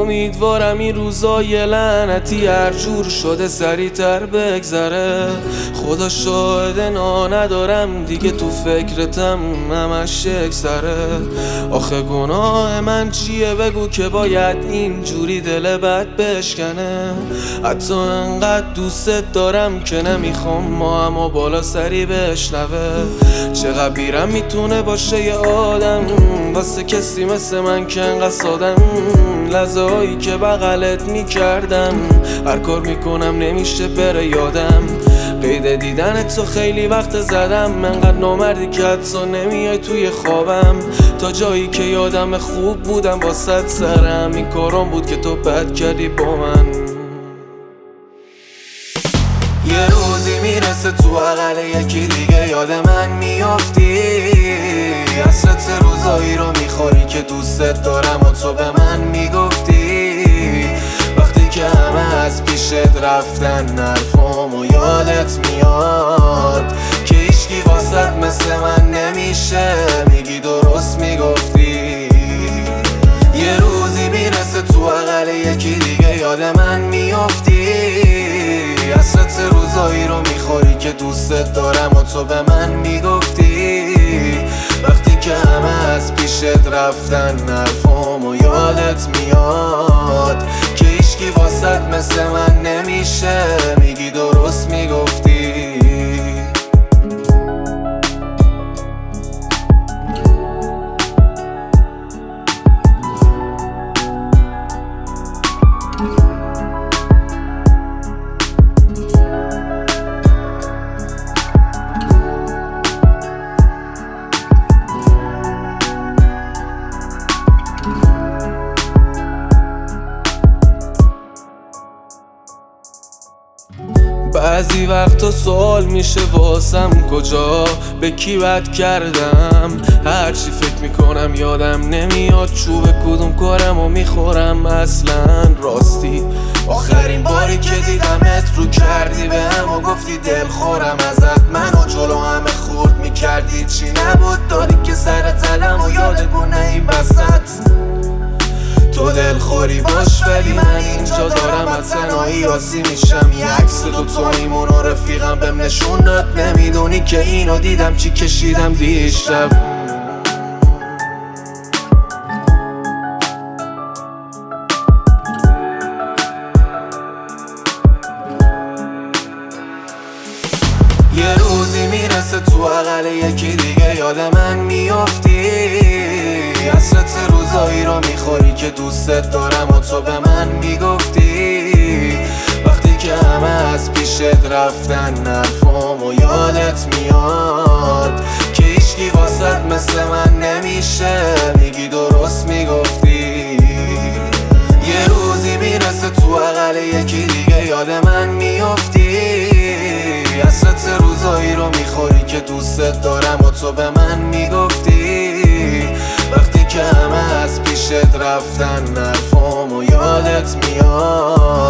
امیدوارم این روزای لعنتی هر جور شده سریعتر بگذره. خدا شاهد ندارم دیگه تو فکرتم همش یک سره. آخه گناه من چیه بگو که باید اینجوری دل بد بشکنه. حتی انقدر دوستت دارم که نمیخوام ما اما بالا سری بشنوه. چقدر بیرم میتونه باشه یه آدم واسه کسی مثل من که انقدر سادم. لحظه هایی که بغلت میکردم هر کار میکنم نمیشه بره یادم. قید دیدن تو خیلی وقت زدم، انقدر نامردی که حتی نمیای توی خوابم. تا جایی که یادم خوب بودم واسه سرم این کارام بود که تو بد کردی با من. یه روزی میرسه تو بغل یکی دیگه یاد من میافتی. حسرت روزایی رو میخوری که دوستت دارم و تو به من میگفتی. وقتی که همه از پیشت رفتن حرفامو یادت میاد که هیچکی واسط مثل من نمیشه، میگی درست میگفتی. یه روزی میرسه تو بغل یکی دیگه یاد من میافتی. حسرت روزایی رو میخوری که دوستت دارم و تو به من میگفتی. وقتی که همه از پیشت رفتن حرفامو یادت میاد که هیچکی واسط مثل من نمیشه، میگی درست میگفتی. بعضی وقتا سوال میشه واسم کجا به کی بد کردم. هرچی فکر میکنم یادم نمیاد چوب کدوم کارمو میخورم اصلا. راستی آخرین باری که دیدمت رو کردی بهم و گفتی دل خورم ازت. منو جلو همه خورد میکردی، چی نبود داری که سر تلم و یادت مونه این وسط. تو دل خوری باش ولی من اینجا دارم از تنهایی آسی میشم. یه عکس تو ایمون و رفیقم بهم نشون داد، نمیدونی که اینو دیدم چی کشیدم دیشب. یه روزی میرسه تو بغل یکی دیگه یاد من میافتی. حسرت روزایی رو میخوری که دوستت دارم و تو به من میگفتی. وقتی که همه از پیشت رفتن حرفامو یادت میاد که هیچکی واسط مثل من نمیشه، میگی درست میگفتی. یه روزی میرسه تو بغل یکی دیگه یاد من میافتی. حسرت روزایی رو میخوری که دوستت دارم و تو به من میگفتی. وقتی که همه از پیشت رفتن حرفامو یادت میاد